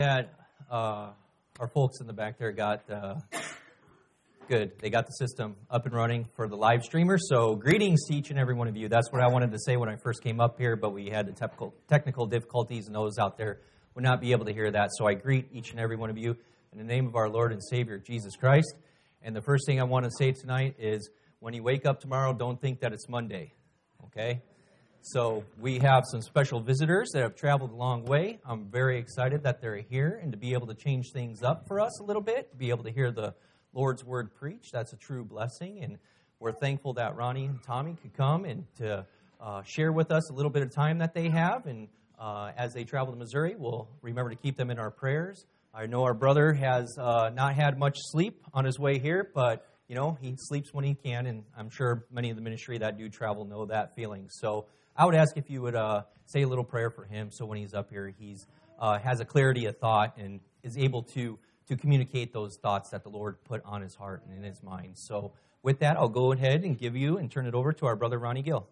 had our folks in the back there got good. They got the system up and running for the live streamer. So greetings to each and every one of you. That's what I wanted to say when I first came up here, but we had the technical difficulties, and those out there would not be able to hear that. So I greet each and every one of you in the name of our Lord and Savior, Jesus Christ. And the first thing I want to say tonight is when you wake up tomorrow, don't think that it's Monday, okay? So we have some special visitors that have traveled a long way. I'm very excited that they're here and to be able to change things up for us a little bit, be able to hear the Lord's Word preached. That's a true blessing, and we're thankful that Ronnie and Tommy could come and to share with us a little bit of time that they have. And as they travel to Missouri, we'll remember to keep them in our prayers. I know our brother has not had much sleep on his way here, but you know, he sleeps when he can, and I'm sure many of the ministry that do travel know that feeling. So I would ask if you would say a little prayer for him, so when he's up here, he's has a clarity of thought and is able to communicate those thoughts that the Lord put on his heart and in his mind. So with that, I'll go ahead and give you and turn it over to our brother Ronnie Gill.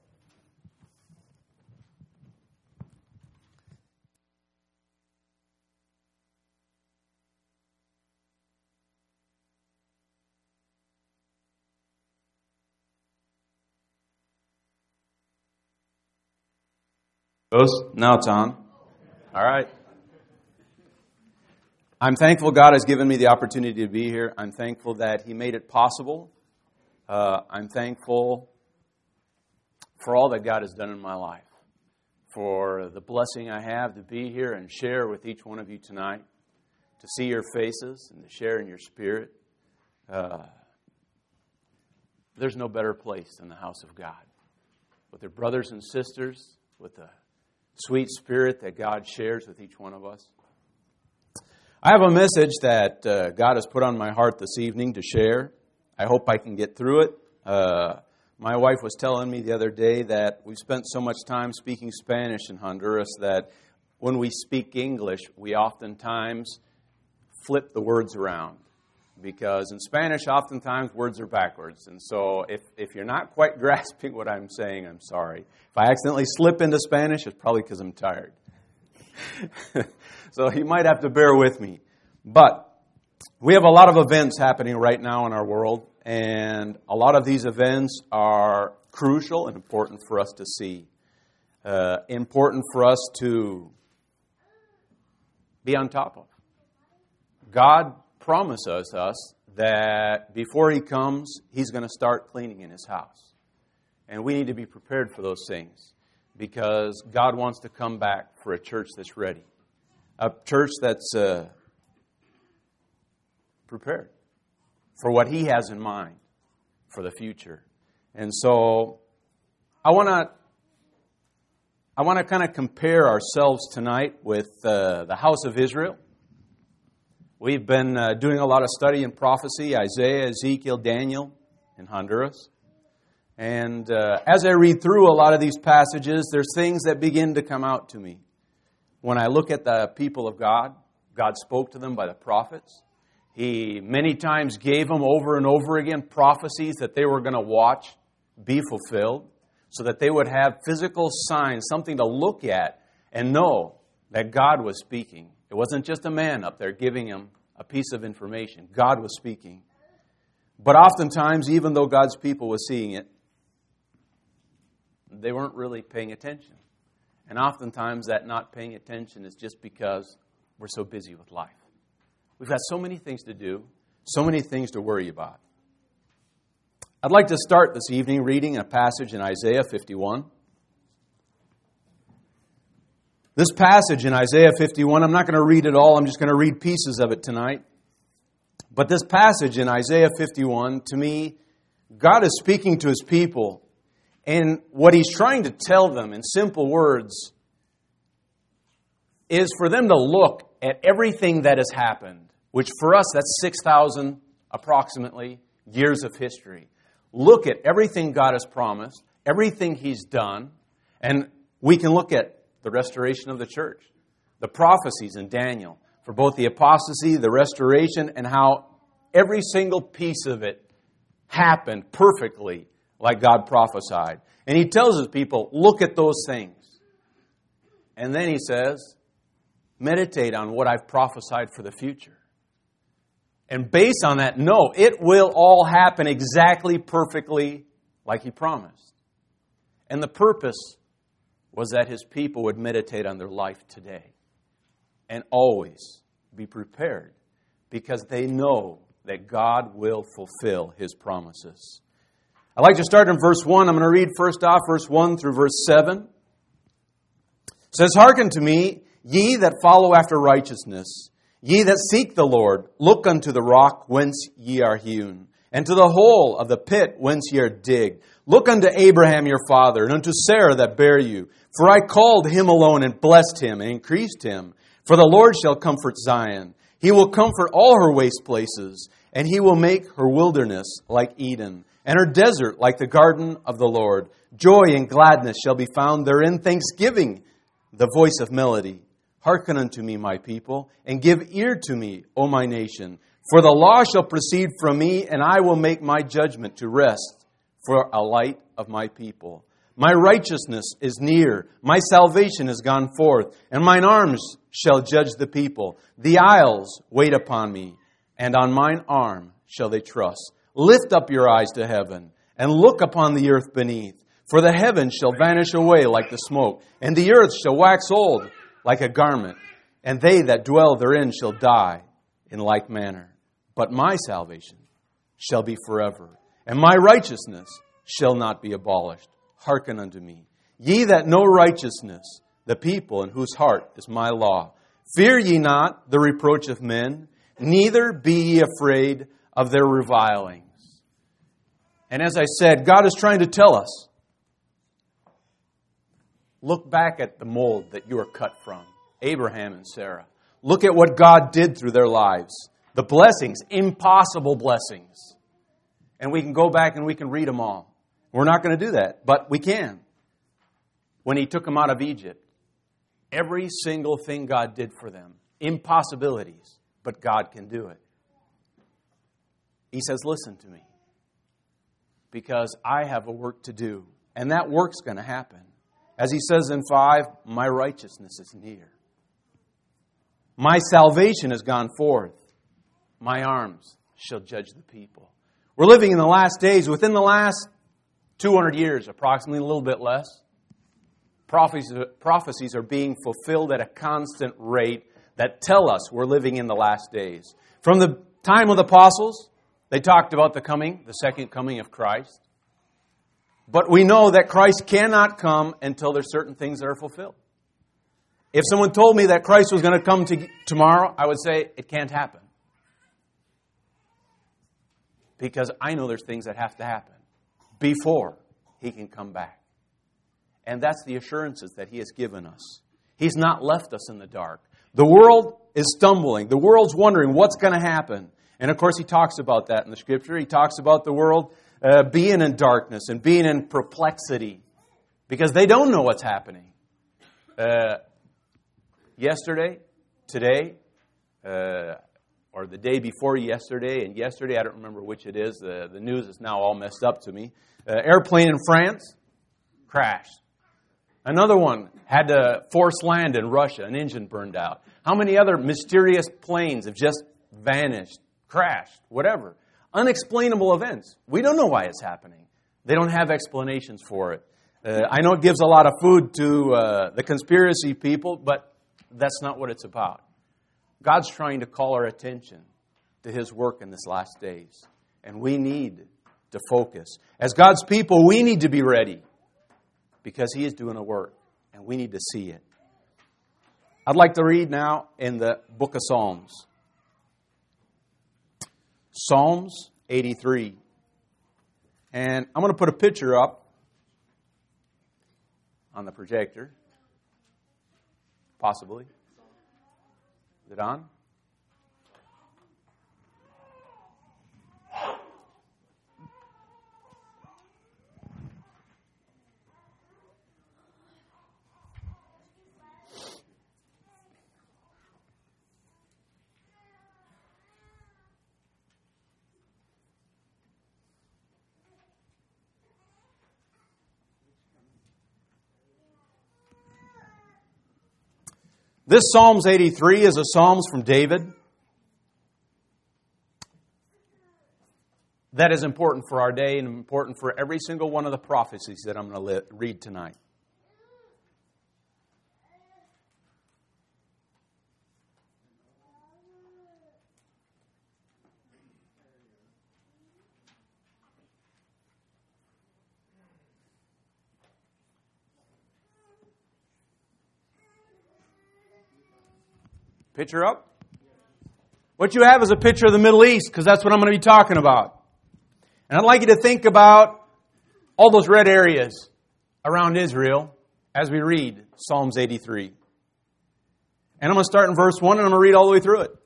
Now it's on. All right. I'm thankful God has given me the opportunity to be here. I'm thankful that He made it possible. I'm thankful for all that God has done in my life, for the blessing I have to be here and share with each one of you tonight, to see your faces and to share in your spirit. There's no better place than the house of God, with their brothers and sisters, with the sweet spirit that God shares with each one of us. I have a message that God has put on my heart this evening to share. I hope I can get through it. My wife was telling me the other day that we've spent so much time speaking Spanish in Honduras that when we speak English, we oftentimes flip the words around. Because in Spanish, oftentimes, words are backwards. And so if you're not quite grasping what I'm saying, I'm sorry. If I accidentally slip into Spanish, it's probably because I'm tired. So you might have to bear with me. But we have a lot of events happening right now in our world. And a lot of these events are crucial and important for us to see. Important for us to be on top of. God promises us that before He comes, He's going to start cleaning in His house. And we need to be prepared for those things because God wants to come back for a church that's ready. A church that's prepared for what He has in mind for the future. And so I want to kind of compare ourselves tonight with the house of Israel. We've been doing a lot of study in prophecy, Isaiah, Ezekiel, Daniel in Honduras. And as I read through a lot of these passages, there's things that begin to come out to me. When I look at the people of God, God spoke to them by the prophets. He many times gave them over and over again prophecies that they were going to watch be fulfilled so that they would have physical signs, something to look at and know that God was speaking. It wasn't just a man up there giving him a piece of information. God was speaking. But oftentimes, even though God's people were seeing it, they weren't really paying attention. And oftentimes, that not paying attention is just because we're so busy with life. We've got so many things to do, so many things to worry about. I'd like to start this evening reading a passage in Isaiah 51. This passage in Isaiah 51, I'm not going to read it all, I'm just going to read pieces of it tonight. But this passage in Isaiah 51, to me, God is speaking to His people, and what He's trying to tell them in simple words is for them to look at everything that has happened, which for us, that's 6,000 approximately years of history. Look at everything God has promised, everything He's done, and we can look at the restoration of the church, the prophecies in Daniel for both the apostasy, the restoration, and how every single piece of it happened perfectly like God prophesied. And He tells His people, look at those things. And then He says, meditate on what I've prophesied for the future. And based on that, no, it will all happen exactly perfectly like He promised. And the purpose was that His people would meditate on their life today and always be prepared because they know that God will fulfill His promises. I'd like to start in verse 1. I'm going to read first off verse 1 through verse 7. It says, "Hearken to me, ye that follow after righteousness, ye that seek the Lord, look unto the rock whence ye are hewn, and to the hole of the pit whence ye are digged. Look unto Abraham your father, and unto Sarah that bare you. For I called him alone, and blessed him, and increased him. For the Lord shall comfort Zion. He will comfort all her waste places, and He will make her wilderness like Eden, and her desert like the garden of the Lord. Joy and gladness shall be found therein, thanksgiving, the voice of melody. Hearken unto me, my people, and give ear to me, O my nation. For the law shall proceed from me, and I will make my judgment to rest for a light of my people. My righteousness is near, my salvation is gone forth, and mine arms shall judge the people. The isles wait upon me, and on mine arm shall they trust. Lift up your eyes to heaven, and look upon the earth beneath. For the heavens shall vanish away like the smoke, and the earth shall wax old like a garment, and they that dwell therein shall die in like manner. But my salvation shall be forever, and my righteousness shall not be abolished. Hearken unto me, ye that know righteousness, the people in whose heart is my law. Fear ye not the reproach of men, neither be ye afraid of their revilings." And as I said, God is trying to tell us, look back at the mold that you are cut from, Abraham and Sarah. Look at what God did through their lives. The blessings, impossible blessings. And we can go back and we can read them all. We're not going to do that, but we can. When He took them out of Egypt, every single thing God did for them, impossibilities, but God can do it. He says, listen to me, because I have a work to do, and that work's going to happen. As He says in 5, my righteousness is near. My salvation has gone forth. My arms shall judge the people. We're living in the last days. Within the last 200 years, approximately, a little bit less, prophecies are being fulfilled at a constant rate that tell us we're living in the last days. From the time of the apostles, they talked about the second coming of Christ. But we know that Christ cannot come until there's certain things that are fulfilled. If someone told me that Christ was going to come tomorrow, I would say it can't happen. Because I know there's things that have to happen before He can come back. And that's the assurances that He has given us. He's not left us in the dark. The world is stumbling. The world's wondering what's going to happen. And of course, He talks about that in the Scripture. He talks about the world being in darkness and being in perplexity because they don't know what's happening. Yesterday, today, or the day before yesterday, and yesterday, I don't remember which it is. The news is now all messed up to me. Airplane in France crashed. Another one had to force land in Russia. An engine burned out. How many other mysterious planes have just vanished, crashed, whatever? Unexplainable events. We don't know why it's happening. They don't have explanations for it. I know it gives a lot of food to the conspiracy people, but that's not what it's about. God's trying to call our attention to His work in this last days. And we need to focus. As God's people, we need to be ready because He is doing a work and we need to see it. I'd like to read now in the book of Psalms. Psalms 83. And I'm going to put a picture up on the projector. Possibly. Is it on? This Psalms 83 is a Psalms from David that is important for our day and important for every single one of the prophecies that I'm going to read tonight. Picture up. What you have is a picture of the Middle East, because that's what I'm going to be talking about. And I'd like you to think about all those red areas around Israel as we read Psalms 83. And I'm going to start in verse 1 and I'm going to read all the way through it.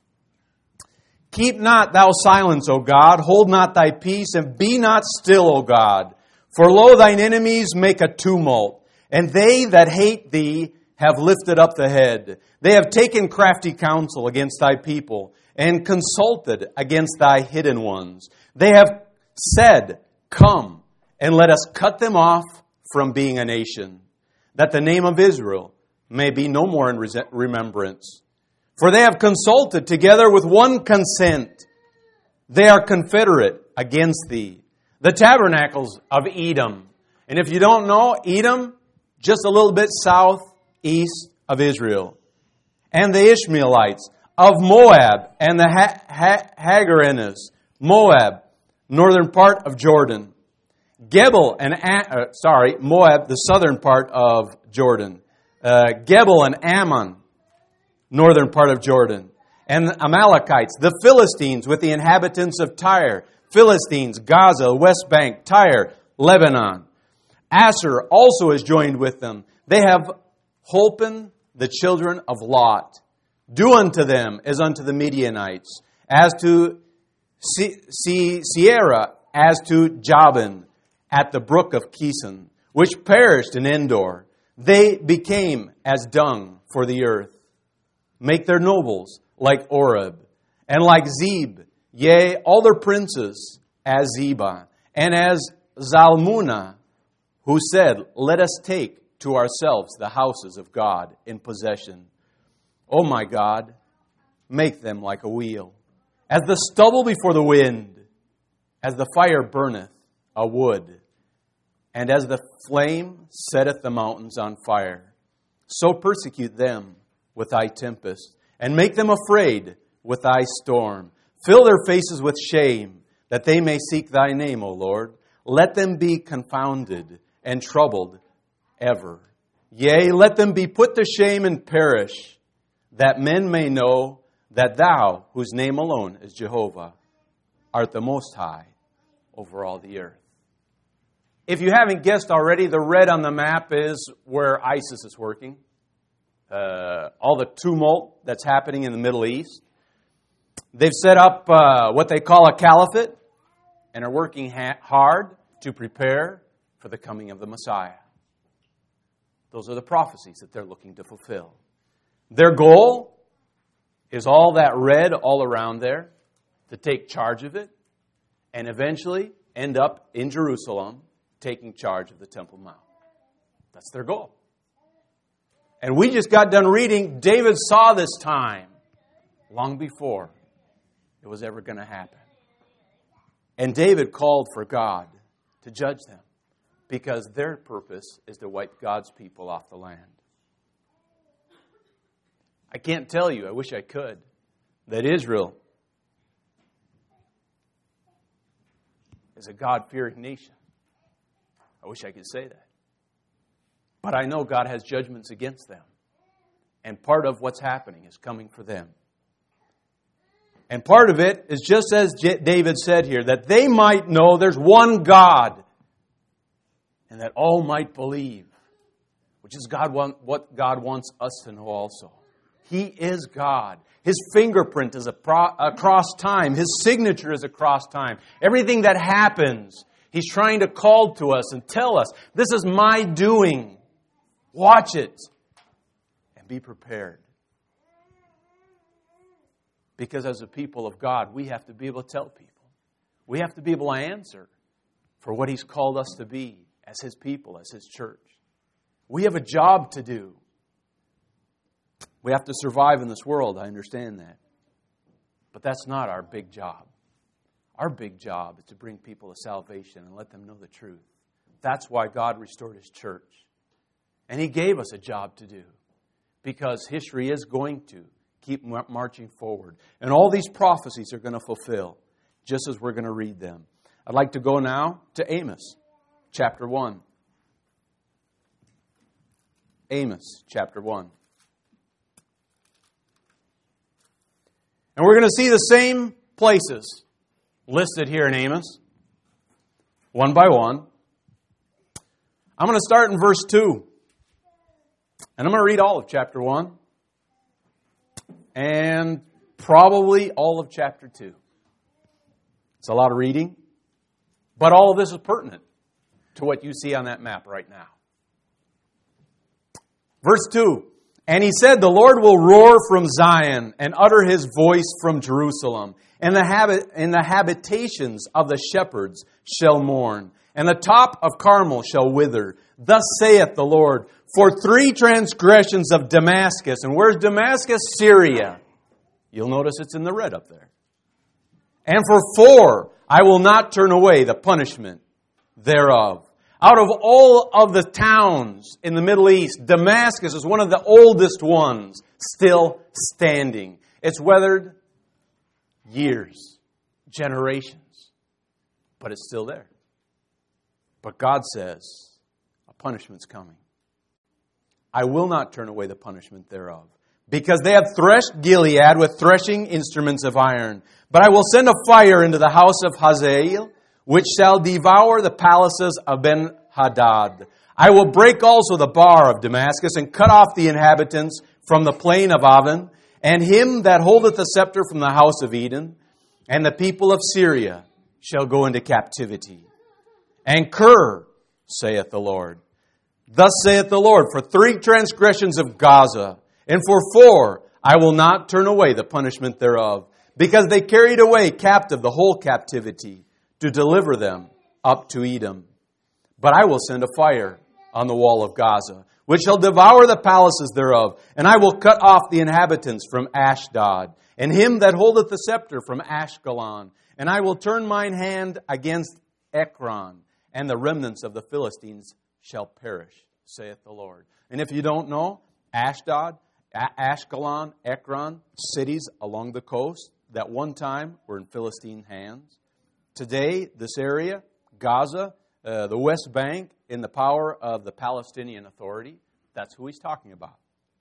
Keep not thou silence, O God, hold not thy peace, and be not still, O God. For lo, thine enemies make a tumult, and they that hate thee have lifted up the head. They have taken crafty counsel against thy people, and consulted against thy hidden ones. They have said, Come, and let us cut them off from being a nation, that the name of Israel may be no more in remembrance. For they have consulted together with one consent. They are confederate against thee. The tabernacles of Edom. And if you don't know, Edom, just a little bit southeast of Israel. And the Ishmaelites of Moab and the Hagarenes, Moab, northern part of Jordan. Moab, the southern part of Jordan. Gebel and Ammon, northern part of Jordan. And the Amalekites, the Philistines with the inhabitants of Tyre. Philistines, Gaza, West Bank, Tyre, Lebanon. Asher also is joined with them. They have holpen the children of Lot. Do unto them as unto the Midianites, as to Sierra, as to Jabin, at the brook of Kison, which perished in Endor. They became as dung for the earth. Make their nobles like Oreb, and like Zeb, yea, all their princes as Zebah, and as Zalmunna, who said, Let us take to ourselves the houses of God in possession. O my God, make them like a wheel, as the stubble before the wind, as the fire burneth a wood, and as the flame setteth the mountains on fire. So persecute them with thy tempest, and make them afraid with thy storm. Fill their faces with shame, that they may seek thy name, O Lord. Let them be confounded and troubled ever. Yea, let them be put to shame and perish, that men may know that thou, whose name alone is Jehovah, art the Most High over all the earth. If you haven't guessed already, the red on the map is where ISIS is working. All the tumult that's happening in the Middle East. They've set up what they call a caliphate and are working hard to prepare for the coming of the Messiah. Those are the prophecies that they're looking to fulfill. Their goal is all that red all around there, to take charge of it, and eventually end up in Jerusalem taking charge of the Temple Mount. That's their goal. And we just got done reading, David saw this time long before it was ever going to happen. And David called for God to judge them, because their purpose is to wipe God's people off the land. I can't tell you, I wish I could, that Israel is a God-fearing nation. I wish I could say that. But I know God has judgments against them. And part of what's happening is coming for them. And part of it is just as David said here, that they might know there's one God, and that all might believe, which is what God wants us to know also. He is God. His fingerprint is across time. His signature is across time. Everything that happens, He's trying to call to us and tell us, this is my doing. Watch it and be prepared. Because as a people of God, we have to be able to tell people. We have to be able to answer for what He's called us to be as His people, as His church. We have a job to do. We have to survive in this world, I understand that. But that's not our big job. Our big job is to bring people to salvation and let them know the truth. That's why God restored His church. And He gave us a job to do, because history is going to keep marching forward. And all these prophecies are going to fulfill, just as we're going to read them. I'd like to go now to Amos, chapter 1. Amos, chapter 1. And we're going to see the same places listed here in Amos, one by one. I'm going to start in verse 2. And I'm going to read all of chapter 1. And probably all of chapter 2. It's a lot of reading. But all of this is pertinent to what you see on that map right now. Verse 2. And he said, the Lord will roar from Zion and utter His voice from Jerusalem. And the habitations of the shepherds shall mourn. And the top of Carmel shall wither. Thus saith the Lord, for 3 transgressions of Damascus. And where's Damascus? Syria. You'll notice it's in the red up there. And for 4, I will not turn away the punishment thereof. Out of all of the towns in the Middle East, Damascus is one of the oldest ones still standing. It's weathered years, generations, but it's still there. But God says, a punishment's coming. I will not turn away the punishment thereof, because they have threshed Gilead with threshing instruments of iron. But I will send a fire into the house of Hazael, which shall devour the palaces of Ben-Hadad. I will break also the bar of Damascus, and cut off the inhabitants from the plain of Aven, and him that holdeth the scepter from the house of Eden, and the people of Syria shall go into captivity. And Kir, saith the Lord. Thus saith the Lord, for 3 transgressions of Gaza, and for 4, I will not turn away the punishment thereof, because they carried away captive the whole captivity, to deliver them up to Edom. But I will send a fire on the wall of Gaza, which shall devour the palaces thereof, and I will cut off the inhabitants from Ashdod, and him that holdeth the scepter from Ashkelon. And I will turn mine hand against Ekron, and the remnants of the Philistines shall perish, saith the Lord. And if you don't know, Ashdod, Ashkelon, Ekron, cities along the coast that one time were in Philistine hands. Today, this area, Gaza, the West Bank, in the power of the Palestinian Authority. That's who he's talking about.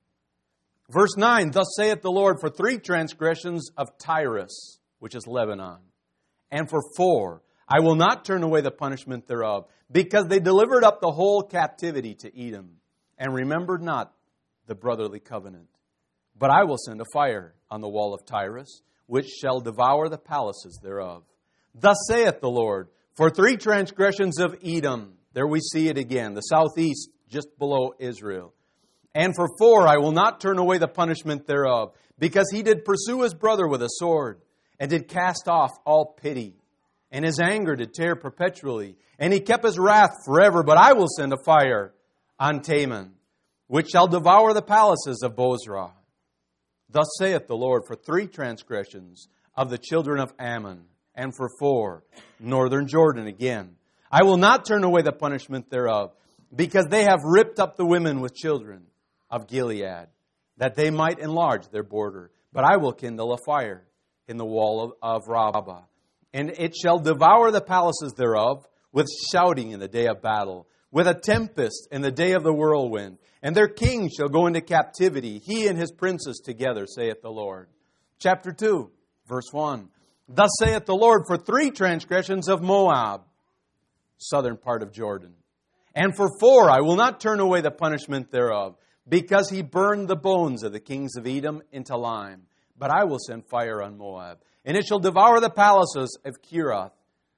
Verse 9, thus saith the Lord, for 3 transgressions of Tyrus, which is Lebanon, and for 4, I will not turn away the punishment thereof, because they delivered up the whole captivity to Edom, and remembered not the brotherly covenant. But I will send a fire on the wall of Tyrus, which shall devour the palaces thereof. Thus saith the Lord, for 3 transgressions of Edom, there we see it again, the southeast, just below Israel. And for 4, I will not turn away the punishment thereof, because he did pursue his brother with a sword, and did cast off all pity. And his anger did tear perpetually, and he kept his wrath forever. But I will send a fire on Taman, which shall devour the palaces of Bozrah. Thus saith the Lord, for 3 transgressions of the children of Ammon, and for 4, northern Jordan again. I will not turn away the punishment thereof, because they have ripped up the women with children of Gilead, that they might enlarge their border. But I will kindle a fire in the wall of Rabbah, and it shall devour the palaces thereof with shouting in the day of battle, with a tempest in the day of the whirlwind. And their king shall go into captivity, he and his princes together, saith the Lord. Chapter 2, verse 1. Thus saith the Lord, for 3 transgressions of Moab, southern part of Jordan. And for 4, I will not turn away the punishment thereof, because he burned the bones of the kings of Edom into lime. But I will send fire on Moab, and it shall devour the palaces of Kirath.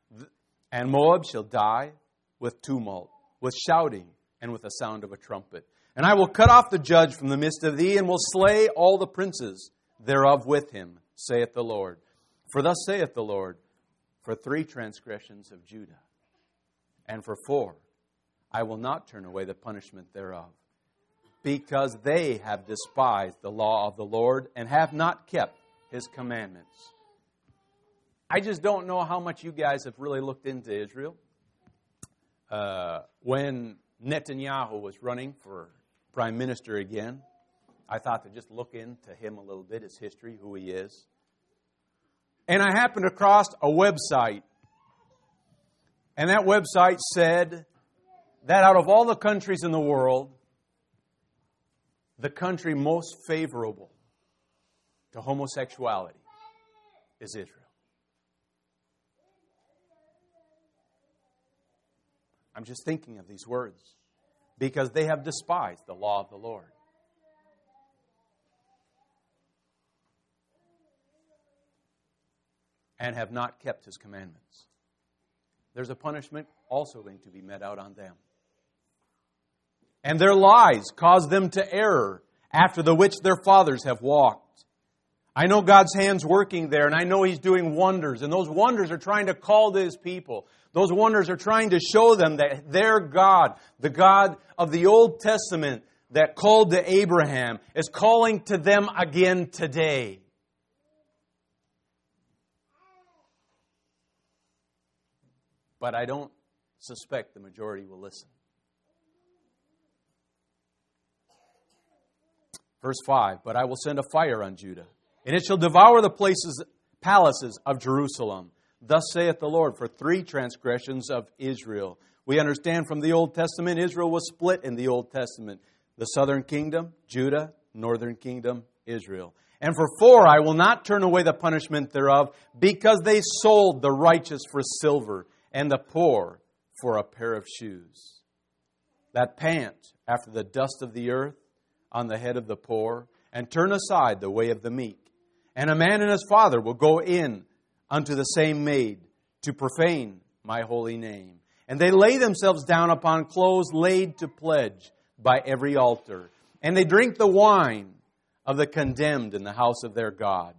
And Moab shall die with tumult, with shouting, and with the sound of a trumpet. And I will cut off the judge from the midst of thee, and will slay all the princes thereof with him, saith the Lord. For thus saith the Lord, for 3 transgressions of Judah, and for 4, I will not turn away the punishment thereof, because they have despised the law of the Lord and have not kept His commandments. I just don't know how much you guys have really looked into Israel. When Netanyahu was running for prime minister again, I thought to just look into him a little bit, his history, who he is. And I happened across a website. And that website said that out of all the countries in the world, the country most favorable to homosexuality is Israel. I'm just thinking of these words because they have despised the law of the Lord. And have not kept His commandments. There's a punishment also going to be met out on them. And their lies cause them to err after the which their fathers have walked. I know God's hand's working there, and I know He's doing wonders. And those wonders are trying to call to His people. Those wonders are trying to show them that their God, the God of the Old Testament that called to Abraham, is calling to them again today. But I don't suspect the majority will listen. Verse 5, but I will send a fire on Judah, and it shall devour the palaces of Jerusalem. Thus saith the Lord, for 3 transgressions of Israel. We understand from the Old Testament, Israel was split in the Old Testament. The southern kingdom, Judah, northern kingdom, Israel. And for 4, I will not turn away the punishment thereof, because they sold the righteous for silver, and the poor for a pair of shoes, that pant after the dust of the earth on the head of the poor, and turn aside the way of the meek. And a man and his father will go in unto the same maid to profane my holy name. And they lay themselves down upon clothes laid to pledge by every altar. And they drink the wine of the condemned in the house of their God.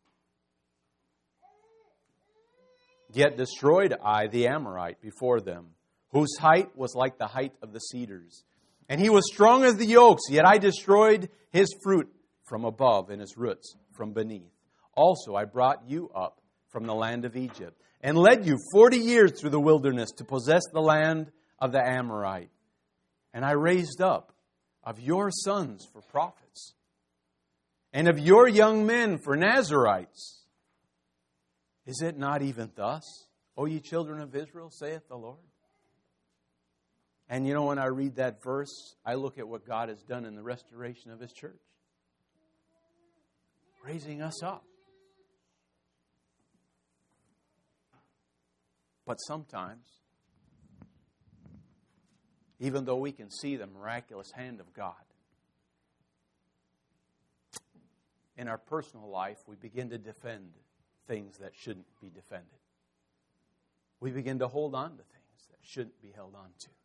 Yet destroyed I the Amorite before them, whose height was like the height of the cedars. And he was strong as the oaks, yet I destroyed his fruit from above and his roots from beneath. Also I brought you up from the land of Egypt, and led you 40 years through the wilderness to possess the land of the Amorite. And I raised up of your sons for prophets, and of your young men for Nazarites. Is it not even thus, O ye children of Israel, saith the Lord? And you know, when I read that verse, I look at what God has done in the restoration of His church. Raising us up. But sometimes, even though we can see the miraculous hand of God, in our personal life, we begin to defend things that shouldn't be defended. We begin to hold on to things that shouldn't be held on to.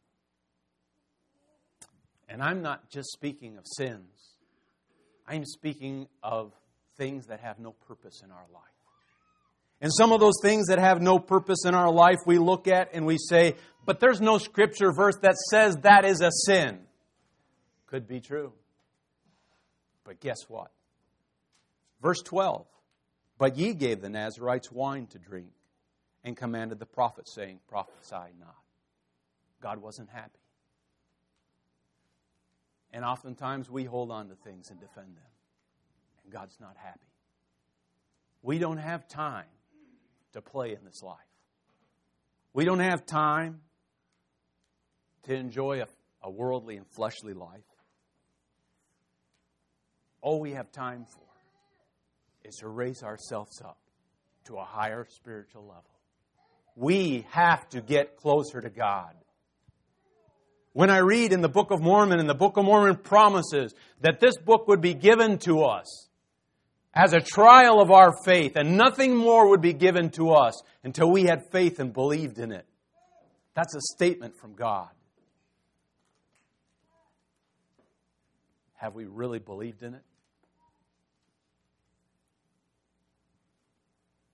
And I'm not just speaking of sins. I'm speaking of things that have no purpose in our life. And some of those things that have no purpose in our life, we look at and we say, but there's no scripture verse that says that is a sin. Could be true. But guess what? Verse 12. But ye gave the Nazarites wine to drink, and commanded the prophets, saying, prophesy not. God wasn't happy. And oftentimes we hold on to things and defend them. And God's not happy. We don't have time to play in this life. We don't have time to enjoy a worldly and fleshly life. All we have time for is to raise ourselves up to a higher spiritual level. We have to get closer to God. When I read in the Book of Mormon, and the Book of Mormon promises that this book would be given to us as a trial of our faith, and nothing more would be given to us until we had faith and believed in it. That's a statement from God. Have we really believed in it?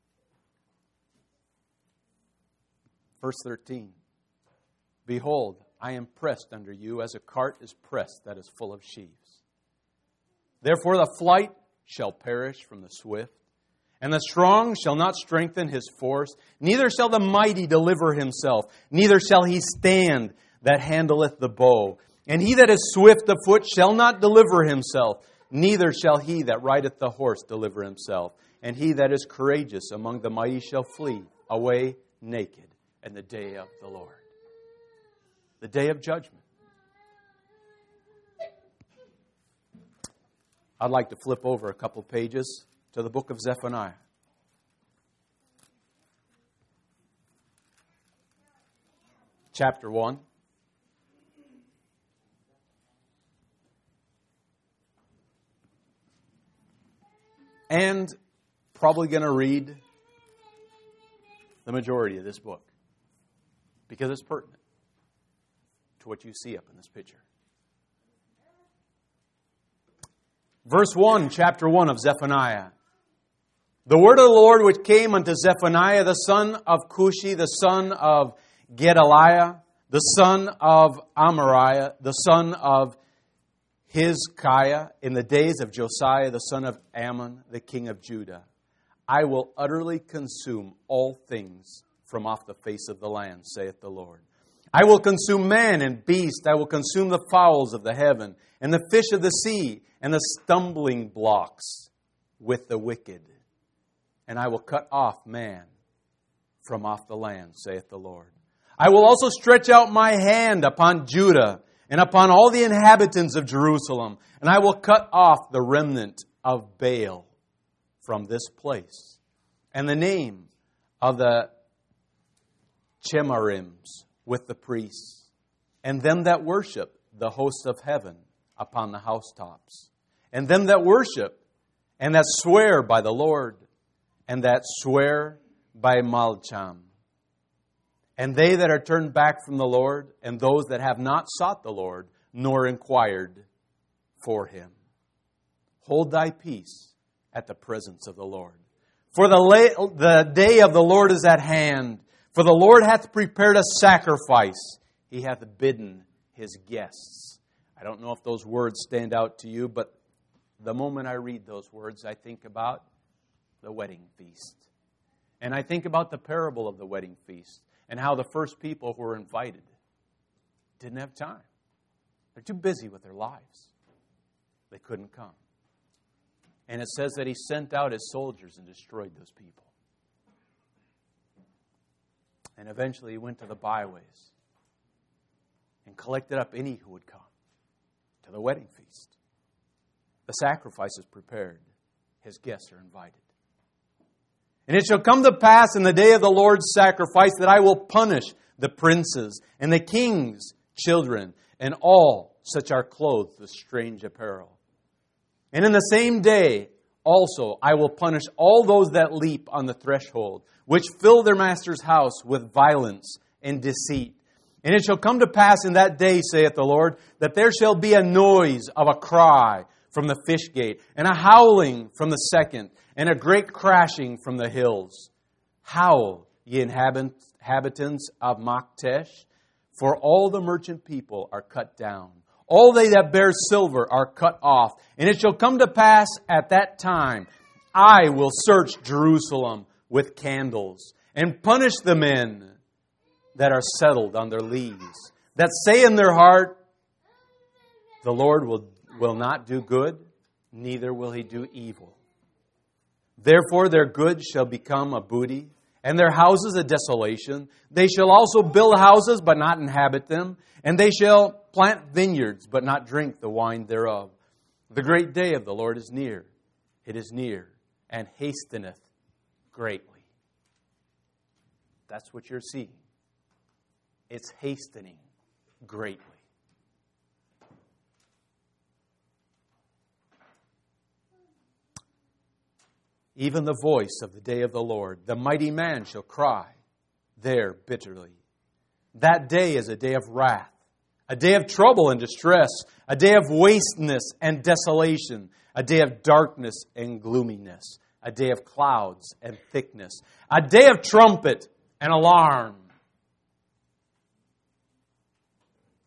Verse 13. Behold, I am pressed under you as a cart is pressed that is full of sheaves. Therefore the flight shall perish from the swift, and the strong shall not strengthen his force, neither shall the mighty deliver himself, neither shall he stand that handleth the bow. And he that is swift of foot shall not deliver himself, neither shall he that rideth the horse deliver himself. And he that is courageous among the mighty shall flee away naked in the day of the Lord. The day of judgment. I'd like to flip over a couple pages to the book of Zephaniah. Chapter 1. And probably going to read the majority of this book because it's pertinent to what you see up in this picture. Verse 1, chapter 1 of Zephaniah. The word of the Lord which came unto Zephaniah, the son of Cushi, the son of Gedaliah, the son of Amariah, the son of Hezekiah, in the days of Josiah, the son of Ammon, the king of Judah. I will utterly consume all things from off the face of the land, saith the Lord. I will consume man and beast. I will consume the fowls of the heaven, and the fish of the sea, and the stumbling blocks with the wicked. And I will cut off man from off the land, saith the Lord. I will also stretch out my hand upon Judah and upon all the inhabitants of Jerusalem, and I will cut off the remnant of Baal from this place. And the name of the Chemarims with the priests, and them that worship the hosts of heaven upon the housetops, and them that worship and that swear by the Lord, and that swear by Malcham. And they that are turned back from the Lord, and those that have not sought the Lord, nor inquired for Him. Hold thy peace at the presence of the Lord. For the day of the Lord is at hand. For the Lord hath prepared a sacrifice. He hath bidden His guests. I don't know if those words stand out to you, but the moment I read those words, I think about the wedding feast. And I think about the parable of the wedding feast and how the first people who were invited didn't have time. They're too busy with their lives. They couldn't come. And it says that He sent out His soldiers and destroyed those people. And eventually He went to the byways and collected up any who would come to the wedding feast. The sacrifice is prepared. His guests are invited. And it shall come to pass in the day of the Lord's sacrifice that I will punish the princes and the king's children and all such are clothed with strange apparel. And in the same day also I will punish all those that leap on the threshold, which fill their master's house with violence and deceit. And it shall come to pass in that day, saith the Lord, that there shall be a noise of a cry from the fish gate, and a howling from the second, and a great crashing from the hills. Howl, ye inhabitants of Maktesh, for all the merchant people are cut down. All they that bear silver are cut off. And it shall come to pass at that time, I will search Jerusalem with candles, and punish the men that are settled on their lees, that say in their heart, the Lord will not do good, neither will He do evil. Therefore their goods shall become a booty, and their houses a desolation. They shall also build houses, but not inhabit them. And they shall plant vineyards, but not drink the wine thereof. The great day of the Lord is near. It is near, and hasteneth greatly. That's what you're seeing. It's hastening greatly. Even the voice of the day of the Lord, the mighty man shall cry there bitterly. That day is a day of wrath, a day of trouble and distress, a day of wasteness and desolation, a day of darkness and gloominess, a day of clouds and thickness, a day of trumpet and alarm.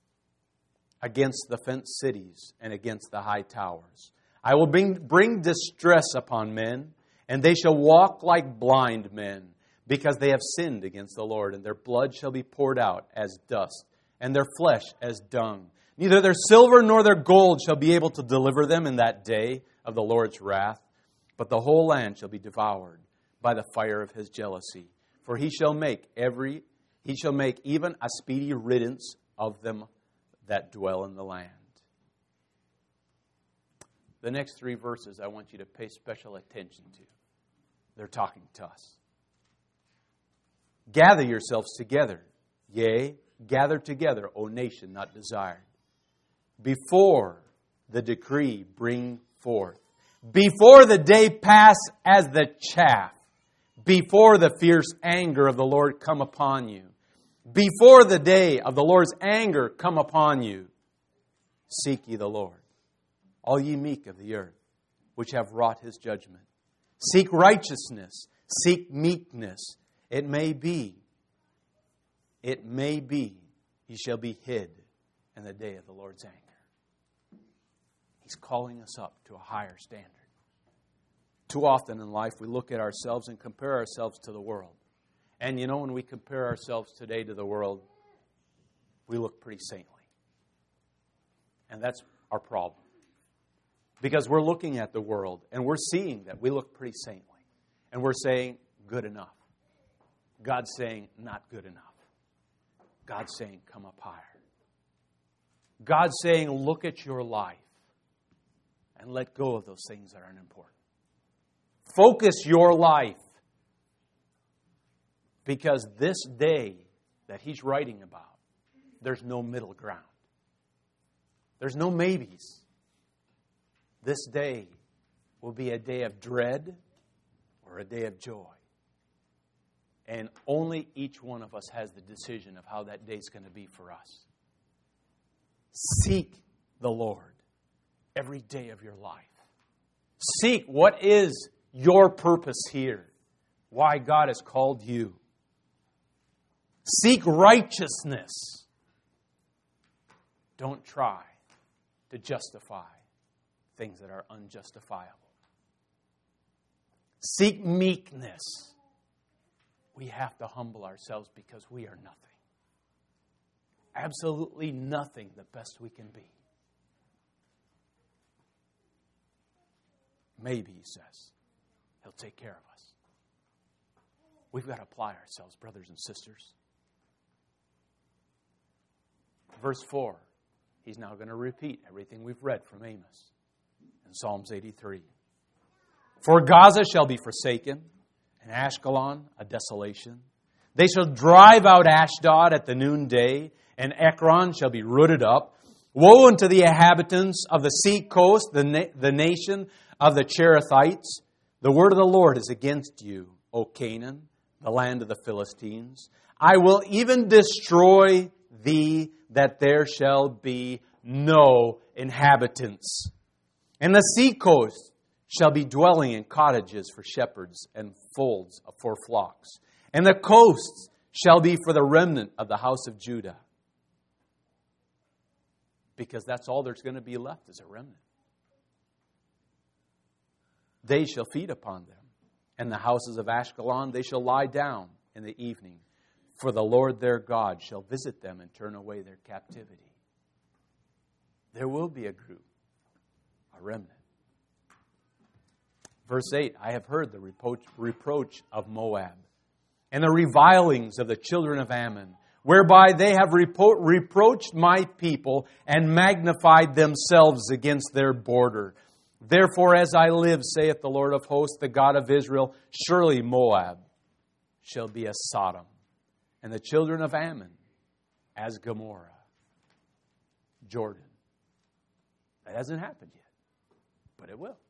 against the fenced cities and against the high towers. I will bring distress upon men, and they shall walk like blind men, because they have sinned against the Lord, and their blood shall be poured out as dust, and their flesh as dung. Neither their silver nor their gold shall be able to deliver them in that day of the Lord's wrath, but the whole land shall be devoured by the fire of his jealousy. For he shall make even a speedy riddance of them that dwell in the land. The next 3 verses I want you to pay special attention to. They're talking to us. Gather yourselves together, yea, gather together, O nation not desired. Before the decree bring forth, before the day pass as the chaff, before the fierce anger of the Lord come upon you, before the day of the Lord's anger come upon you, seek ye the Lord, all ye meek of the earth, which have wrought his judgment. Seek righteousness, seek meekness. It may be, ye shall be hid in the day of the Lord's anger. He's calling us up to a higher standard. Too often in life we look at ourselves and compare ourselves to the world. And you know, when we compare ourselves today to the world, we look pretty saintly. And that's our problem. Because we're looking at the world and we're seeing that we look pretty saintly. And we're saying, good enough. God's saying, not good enough. God's saying, come up higher. God's saying, look at your life and let go of those things that aren't important. Focus your life. Because this day that he's writing about, there's no middle ground. There's no maybes. This day will be a day of dread or a day of joy. And only each one of us has the decision of how that day is going to be for us. Seek the Lord every day of your life. Seek what is your purpose here, why God has called you. Seek righteousness. Don't try to justify things that are unjustifiable. Seek meekness. We have to humble ourselves because we are nothing. Absolutely nothing the best we can be. Maybe, he says, he'll take care of us. We've got to apply ourselves, brothers and sisters. Verse 4, he's now going to repeat everything we've read from Amos in Psalms 83. For Gaza shall be forsaken, and Ashkelon a desolation. They shall drive out Ashdod at the noonday, and Ekron shall be rooted up. Woe unto the inhabitants of the sea coast, the nation of the Cherethites. The word of the Lord is against you, O Canaan, the land of the Philistines. I will even destroy thee, that there shall be no inhabitants. And the sea coast shall be dwelling in cottages for shepherds and folds for flocks. And the coasts shall be for the remnant of the house of Judah. Because that's all there's going to be left is a remnant. They shall feed upon them. And the houses of Ashkelon, they shall lie down in the evening. For the Lord their God shall visit them and turn away their captivity. There will be a group, a remnant. Verse 8, I have heard the reproach of Moab and the revilings of the children of Ammon, whereby they have reproached my people and magnified themselves against their border. Therefore, as I live, saith the Lord of hosts, the God of Israel, surely Moab shall be as Sodom, and the children of Ammon as Gomorrah. Jordan. That hasn't happened yet, but it will.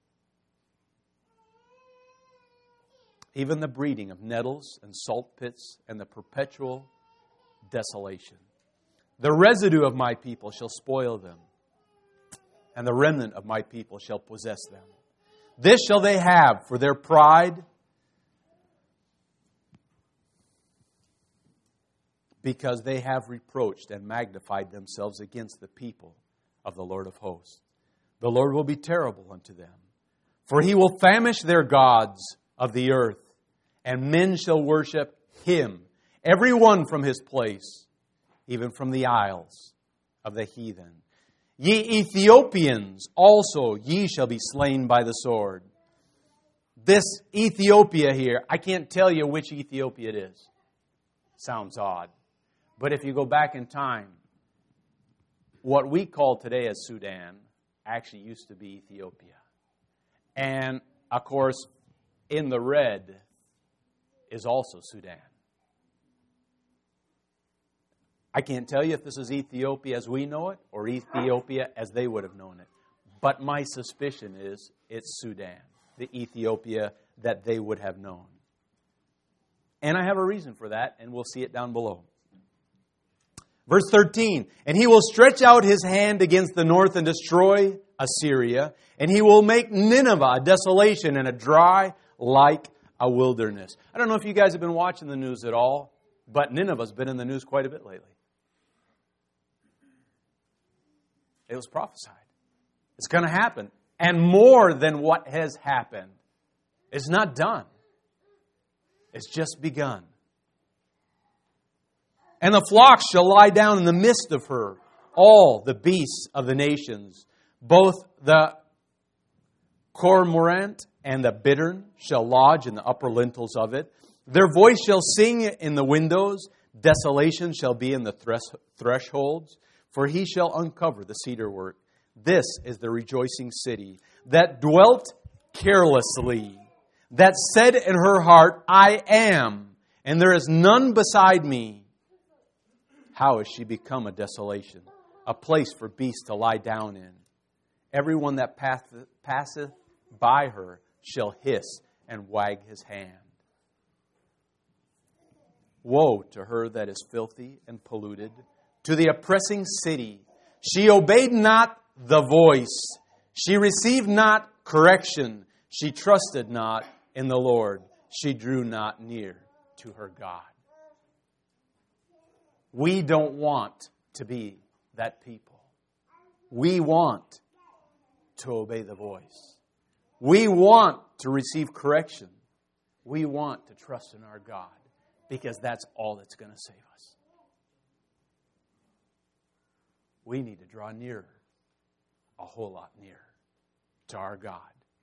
Even the breeding of nettles and salt pits and the perpetual desolation. The residue of my people shall spoil them, and the remnant of my people shall possess them. This shall they have for their pride, because they have reproached and magnified themselves against the people of the Lord of hosts. The Lord will be terrible unto them, for He will famish their gods of the earth, and men shall worship Him, every one from his place, even from the isles of the heathen. Ye Ethiopians also, ye shall be slain by the sword. This Ethiopia here, I can't tell you which Ethiopia it is. Sounds odd. But if you go back in time, what we call today as Sudan actually used to be Ethiopia. And, of course, in the red is also Sudan. I can't tell you if this is Ethiopia as we know it or Ethiopia as they would have known it. But my suspicion is it's Sudan, the Ethiopia that they would have known. And I have a reason for that, and we'll see it down below. Verse 13, and He will stretch out His hand against the north and destroy Assyria, and He will make Nineveh a desolation and a dry like a wilderness. I don't know if you guys have been watching the news at all, but Nineveh's been in the news quite a bit lately. It was prophesied. It's going to happen. And more than what has happened. It's not done. It's just begun. And the flocks shall lie down in the midst of her, all the beasts of the nations, both the cormorant and the bittern shall lodge in the upper lintels of it. Their voice shall sing in the windows. Desolation shall be in the thresholds. For He shall uncover the cedar work. This is the rejoicing city that dwelt carelessly, that said in her heart, I am, and there is none beside me. How has she become a desolation, a place for beasts to lie down in? Everyone that passeth by her shall hiss and wag his hand. Woe to her that is filthy and polluted, to the oppressing city. She obeyed not the voice. She received not correction. She trusted not in the Lord. She drew not near to her God. We don't want to be that people. We want to obey the voice. We want to receive correction. We want to trust in our God because that's all that's going to save us. We need to draw nearer, a whole lot nearer, to our God.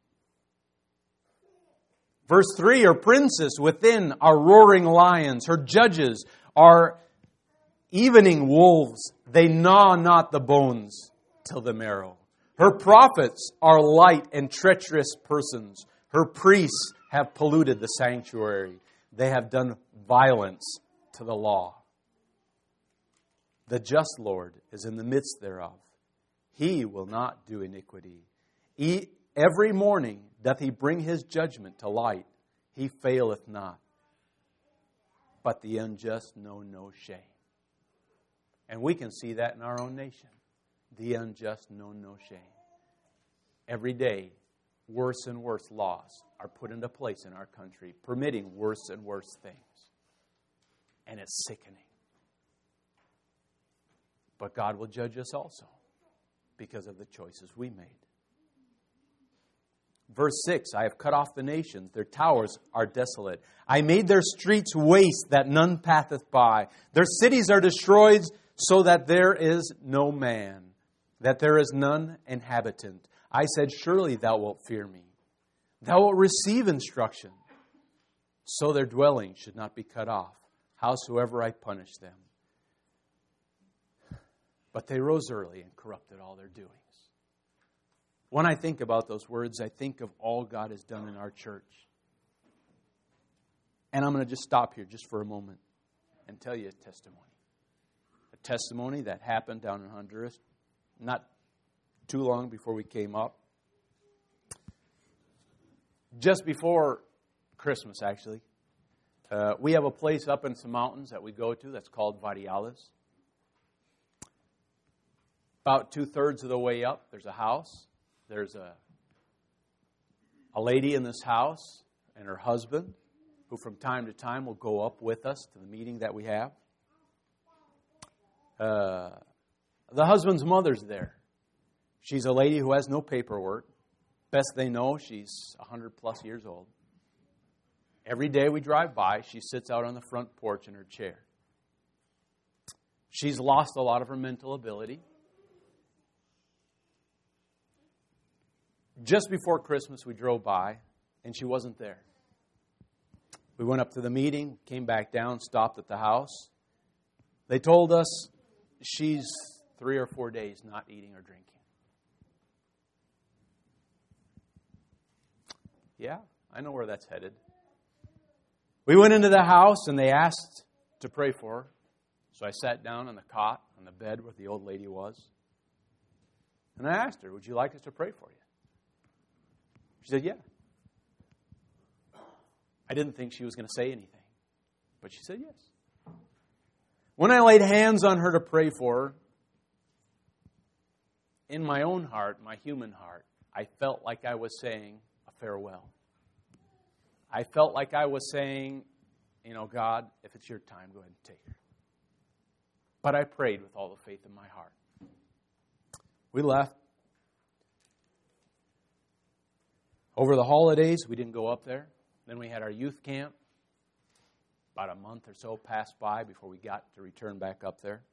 Verse 3, her princes within are roaring lions. Her judges are evening wolves. They gnaw not the bones till the marrow. Her prophets are light and treacherous persons. Her priests have polluted the sanctuary. They have done violence to the law. The just Lord is in the midst thereof. He will not do iniquity. Every morning doth He bring His judgment to light. He faileth not. But the unjust know no shame. And we can see that in our own nation. The unjust know no shame. Every day, worse and worse laws are put into place in our country, permitting worse and worse things. And it's sickening. But God will judge us also because of the choices we made. Verse 6, I have cut off the nations, their towers are desolate. I made their streets waste, that none passeth by. Their cities are destroyed, so that there is no man, that there is none inhabitant. I said, surely thou wilt fear me. Thou wilt receive instruction. So their dwelling should not be cut off, howsoever I punish them. But they rose early and corrupted all their doings. When I think about those words, I think of all God has done in our church. And I'm going to just stop here just for a moment and tell you a testimony. A testimony that happened down in Honduras not too long before we came up. Just before Christmas, actually. We have a place up in some mountains that we go to that's called Variales. About 2/3 of the way up, there's a house. There's a lady in this house and her husband who from time to time will go up with us to the meeting that we have. The husband's mother's there. She's a lady who has no paperwork. Best they know, she's 100 plus years old. Every day we drive by, she sits out on the front porch in her chair. She's lost a lot of her mental ability. Just before Christmas, we drove by, and she wasn't there. We went up to the meeting, came back down, stopped at the house. They told us she's 3 or 4 days not eating or drinking. Yeah, I know where that's headed. We went into the house, and they asked to pray for her. So I sat down on the cot, on the bed where the old lady was. And I asked her, would you like us to pray for you? She said, yeah. I didn't think she was going to say anything, but she said yes. When I laid hands on her to pray for her, in my own heart, my human heart, I felt like I was saying a farewell. I felt like I was saying, God, if it's your time, go ahead and take her. But I prayed with all the faith in my heart. We left. Over the holidays, we didn't go up there. Then we had our youth camp. About a month or so passed by before we got to return back up there.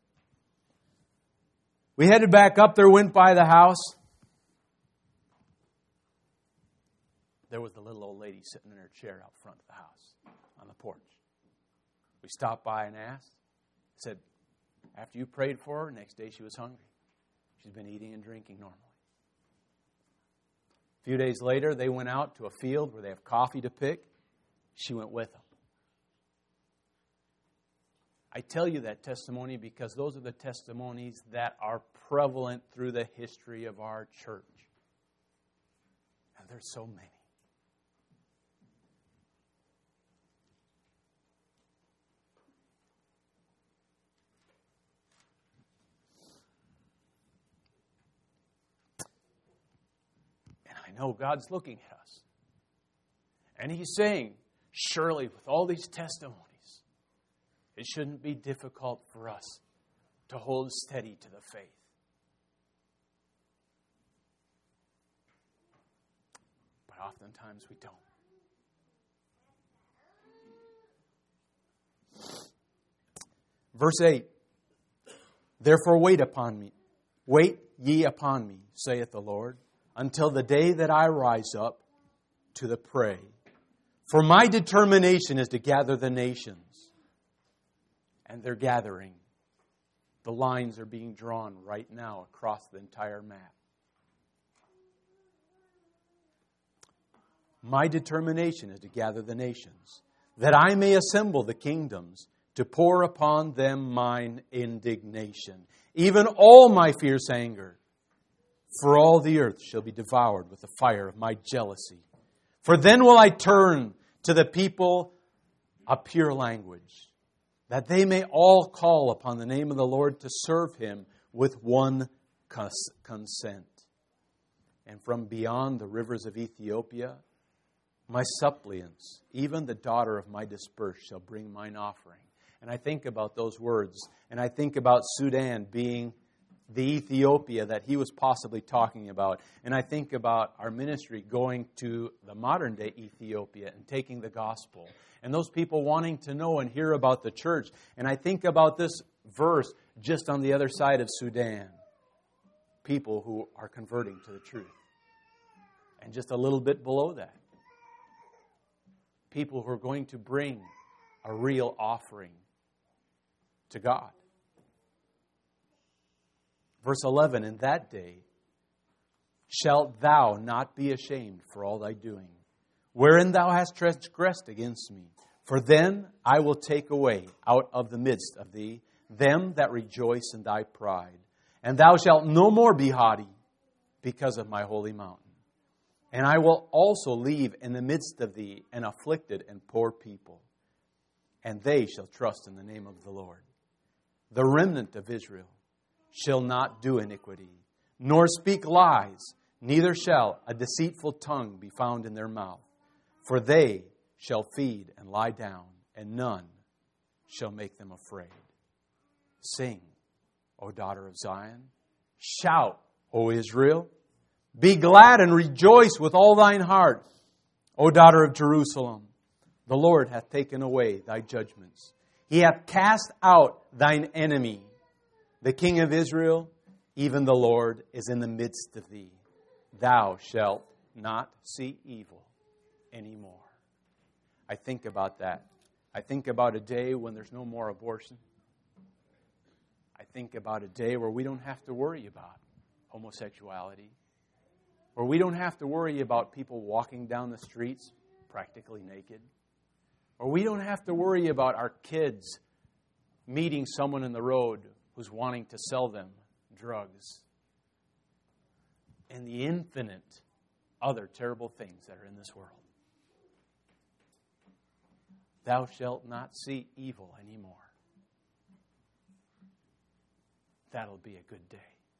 We headed back up there, went by the house. There was the little old lady sitting in her chair out front of the house on the porch. We stopped by and asked. Said, after you prayed for her, next day she was hungry. She's been eating and drinking normally. A few days later, they went out to a field where they have coffee to pick. She went with them. I tell you that testimony because those are the testimonies that are prevalent through the history of our church. And there's so many. I know God's looking at us. And He's saying, surely with all these testimonies, it shouldn't be difficult for us to hold steady to the faith. But oftentimes we don't. Verse 8, therefore wait ye upon me, saith the Lord, until the day that I rise up to the prey. For my determination is to gather the nations. And they're gathering. The lines are being drawn right now across the entire map. My determination is to gather the nations, that I may assemble the kingdoms, to pour upon them mine indignation, even all my fierce anger. For all the earth shall be devoured with the fire of my jealousy. For then will I turn to the people a pure language, that they may all call upon the name of the Lord to serve Him with one consent. And from beyond the rivers of Ethiopia, my suppliants, even the daughter of my dispersed, shall bring mine offering. And I think about those words, and I think about Sudan being the Ethiopia that he was possibly talking about. And I think about our ministry going to the modern day Ethiopia and taking the gospel. And those people wanting to know and hear about the church. And I think about this verse just on the other side of Sudan. People who are converting to the truth. And just a little bit below that, people who are going to bring a real offering to God. Verse 11, in that day shalt thou not be ashamed for all thy doing, wherein thou hast transgressed against me. For then I will take away out of the midst of thee them that rejoice in thy pride. And thou shalt no more be haughty because of my holy mountain. And I will also leave in the midst of thee an afflicted and poor people. And they shall trust in the name of the Lord. The remnant of Israel shall not do iniquity, nor speak lies, neither shall a deceitful tongue be found in their mouth. For they shall feed and lie down, and none shall make them afraid. Sing O daughter of Zion. Shout, O Israel. Be glad and rejoice with all thine heart, O daughter of Jerusalem. The Lord hath taken away thy judgments. He hath cast out thine enemy. The King of Israel, even the Lord, is in the midst of thee. Thou shalt not see evil anymore. I think about that. I think about a day when there's no more abortion. I think about a day where we don't have to worry about homosexuality, where we don't have to worry about people walking down the streets practically naked, or we don't have to worry about our kids meeting someone in the road who's wanting to sell them drugs, and the infinite other terrible things that are in this world. Thou shalt not see evil anymore. That'll be a good day.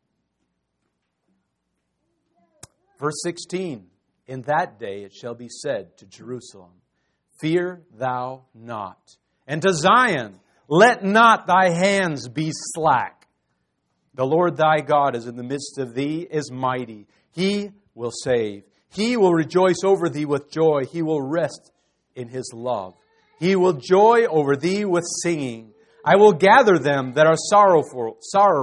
Verse 16, in that day it shall be said to Jerusalem, fear thou not. And to Zion, let not thy hands be slack. The Lord thy God is in the midst of thee, is mighty. He will save. He will rejoice over thee with joy. He will rest in his love. He will joy over thee with singing. I will gather them that are sorrowful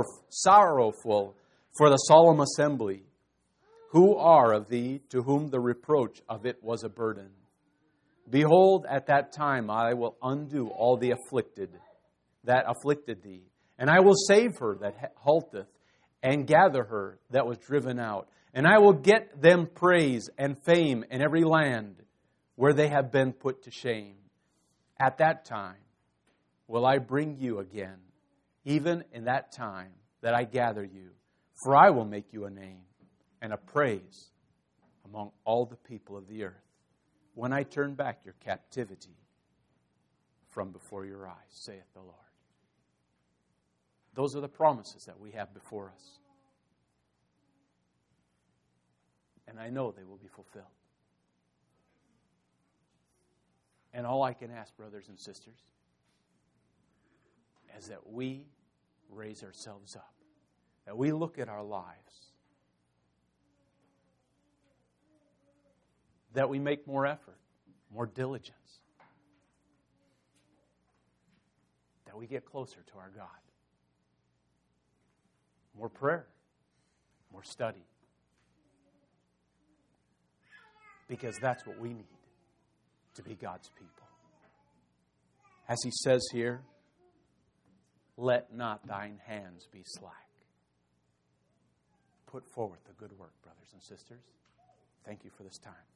for the solemn assembly, who are of thee, to whom the reproach of it was a burden. Behold, at that time I will undo all the afflicted that afflicted thee, and I will save her that halteth, and gather her that was driven out. And I will get them praise and fame in every land where they have been put to shame. At that time will I bring you again, even in that time that I gather you. For I will make you a name and a praise among all the people of the earth, when I turn back your captivity from before your eyes, saith the Lord. Those are the promises that we have before us. And I know they will be fulfilled. And all I can ask, brothers and sisters, is that we raise ourselves up, that we look at our lives, that we make more effort, more diligence, that we get closer to our God. More prayer, more study. Because that's what we need to be God's people. As he says here, let not thine hands be slack. Put forward the good work, brothers and sisters. Thank you for this time.